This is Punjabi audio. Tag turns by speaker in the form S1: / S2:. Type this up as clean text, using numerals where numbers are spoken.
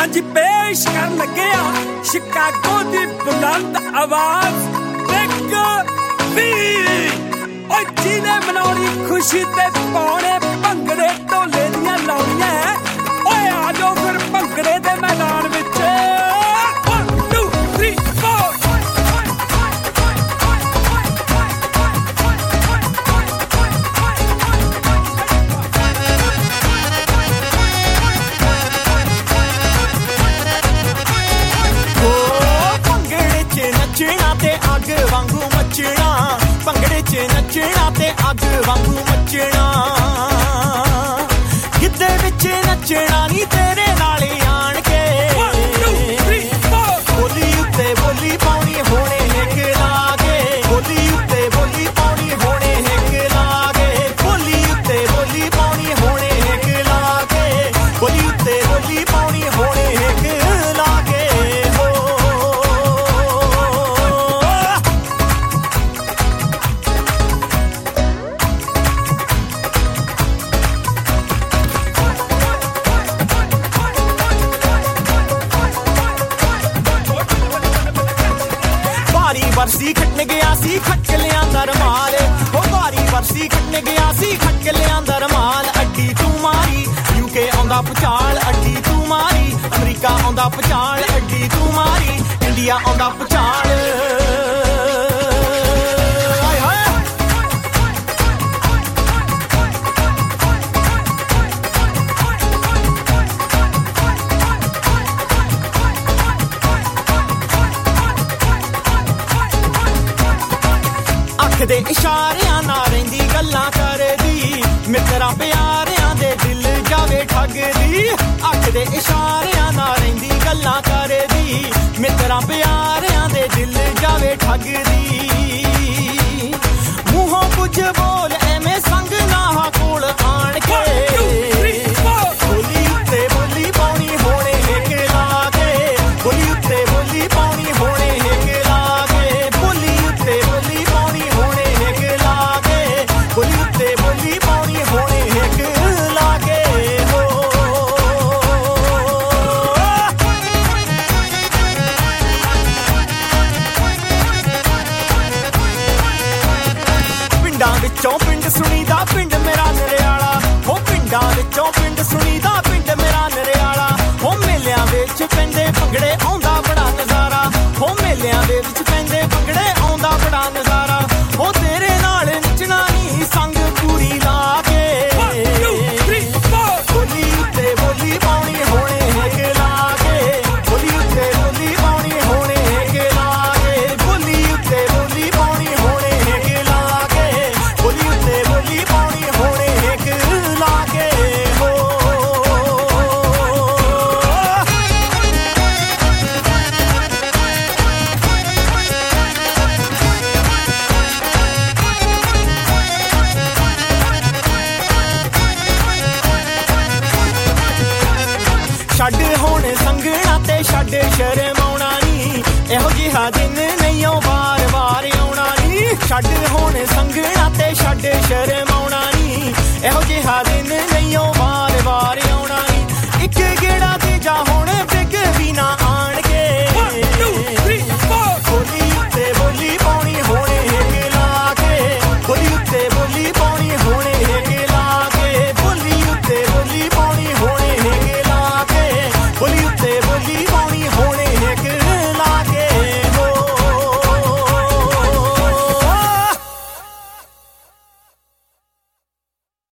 S1: ਅੱਜ ਪੇਸ਼ ਕਰਨ ਲੱਗਿਆ ਸ਼ਿਕਾਗੋ ਦੀ ਬੁਲੰਦ ਆਵਾਜ਼ ਬਿਗ ਬੀ ਓਏ ਜਿਹਨੇ ਮਨਾਉਣੀ ਖੁਸ਼ੀ ਤੇ ਪਾਉਣੇ ਭੰਗੜੇ ਢੋਲੇ ਦੀਆਂ ਲਾਉਣੀਆਂ ਓਏ ਆ ਜਾਓ ਫਿਰ ਭੰਗੜੇ ਦੇ ਮੈਦਾਨ ਵਿੱਚ ਅੱਗ ਵਾਂਗੂ ਮੱਚਣਾ ਭੰਗੜੇ 'ਚ ਨੱਚਣਾ ਤੇ ਅੱਗ ਵਾਂਗੂ ਮੱਚਣਾ ਗਿੱਧੇ ਵਿੱਚ ਨੱਚਣਾ ਨੀ ਤੇਰੇ ਨਾਲ ਆਣ ਕੇ ਬੋਲੀ ਉੱਤੇ ਬੋਲੀ ਪਾਉਣੀ ਹੋਣੇ ਹਿੱਕ ਲਾ ਕੇ ਬੋਲੀ ਉੱਤੇ ਬੋਲੀ ਪਾਉਣੀ ਹੋਣੇ ਹਿੱਕ ਲਾ ਕੇ ਬੋਲੀ ਉੱਤੇ ਬੋਲੀ ਪਾਉਣੀ ਹੋਣੇ ਹਿੱਕ ਲਾ ਕੇ ਬੋਲੀ ਉੱਤੇ ਬੋਲੀ ਪਾਉਣੀ ਹੋਣੇ ਹਿੱਕ ਲਾ ਕੇ ਵਰਸੀ ਖੱਟਣ ਗਿਆ ਸੀ ਖੱਟ ਲਿਆਂਦਾ ਰਮਾਲ ਉਹ ਭਾਰੀ ਵਰਸੀ ਖੱਟਣ ਗਿਆ ਸੀ ਖੱਟ ਲਿਆਂਦਾ ਰਮਾਲ ਅੱਡੀ ਤੂੰ ਮਾਰੀ ਯੂਕੇ ਆਉਂਦਾ ਪਚਾਲ ਅੱਡੀ ਤੂੰ ਮਾਰੀ ਅਮਰੀਕਾ ਆਉਂਦਾ ਪਚਾਲ ਅੱਡੀ ਤੂੰ ਮਾਰੀ ਇੰਡੀਆ ਆਉਂਦਾ ਪਚਾਲ ਦੇ ਇਸ਼ਾਰਿਆਂ ਨਾਲ ਰਹਿੰਦੀ ਗੱਲਾਂ ਕਰਦੀ ਮਿੱਤਰਾਂ ਪਿਆਰਿਆਂ ਦੇ ਦਿਲ ਜਾਵੇ ਠੱਗਦੀ ਅੱਖ ਦੇ ਇਸ਼ਾਰਿਆਂ ਨਾਲ ਰਹਿੰਦੀ ਗੱਲਾਂ ਕਰਦੀ ਮਿੱਤਰਾਂ ਪਿਆਰਿਆਂ ਦੇ ਦਿਲ ਜਾਵੇ ਠੱਗਦੀ ਮੂੰਹੋਂ ਕੁਝ ਬੋਲ ਐਵੇਂ ਸੰਗ ਨਾ ਕੋਲ ਆਣ ਕੇ ਬੋਲੀ ਉੱਤੇ ਬੋਲੀ ਪਾਉਣੀ ਹੋਣੇ ਹਿੱਕ ਲਾ ਕੇ ਬੋਲੀ ਉੱਤੇ ਬੋਲੀ ਪਾਉਣੀ ਹੋਣੇ ਹਿੱਕ ਲਾ ਕੇ ਬੋਲੀ ਉੱਤੇ ਬੋਲੀ ਪਾਉਣੀ ਹੋਣੇ ਬੋਲੀ ਉੱਤੇ ਬੋਲੀ ਪਾਉਣੀ ਹੋਣੇ ਹਿੱਕ ਲਾ ਕੇ ਪਿੰਡਾਂ ਵਿੱਚੋਂ ਪਿੰਡ ਸੁਣੀਦਾ ਪਿੰਡ ਮੇਰਾ ਨਰਿਆਲਾ ਹੋ ਪਿੰਡਾਂ ਵਿੱਚੋਂ ਪਿੰਡ ਸੁਣੀਦਾ ਪਿੰਡ ਮੇਰਾ ਨਰਿਆਲਾ ਹੋ ਮੇਲਿਆਂ ਵਿੱਚ ਪੈਂਦੇ ਭੰਗੜੇ ਆਉਂਦਾ ਬੜਾ ਨਜ਼ਾਰਾ ਹੋ ਮੇਲਿਆਂ ਦੇ ਵਿੱਚ ਪੈਂਦੇ ਭੰਗੜੇ ਆਉਂਦਾ ਬੜਾ ਨਜ਼ਾਰਾ ਹੋ ਤੇਰੇ ਨਾਲ ਨੱਚਣਾ ਨੀ ਸੰਗ ਪੂਰੀ ਲਾ ਕੇ ਬੋਲੀ ਉੱਤੇ ਬੋਲੀ ਪਾਉਣੀ ਹੋਣੇ ਹਿੱਕ ਲਾ ਕੇ ਬੋਲੀ ਉੱਤੇ ਬੋਲੀ ਪਾਉਣੀ ਹੋਣੇ ਹਿੱਕ ਲਾ ਕੇ ਬੋਲੀ ਉੱਤੇ ਬੋਲੀ ਪਾਉਣੀ ਹੋਣੇ ਹਿੱਕ ਲਾ ਕੇ ਬੋਲੀ ਉੱਤੇ ਬੋਲੀ ਪਾਉਣੀ ਹੋਣੇ ਹਿੱਕ ਲਾ ਕੇ ਛੱਡ ਹੁਣ ਸੰਗਣਾ ਤੇ ਛੱਡ ਸ਼ਰਮਾਉਣਾ ਨੀ ਇਹੋ ਜਿਹਾ ਦਿਨ ਨਹੀਂ ਓ ਵਾਰ-ਵਾਰ ਆਉਣਾ ਨੀ ਛੱਡ ਹੁਣ ਸੰਗਣਾ ਤੇ ਛੱਡ ਸ਼ਰਮਾਉਣਾ ਨੀ ਇਹੋ ਜਿਹਾ ਦਿਨ ਨਹੀਂ ਓ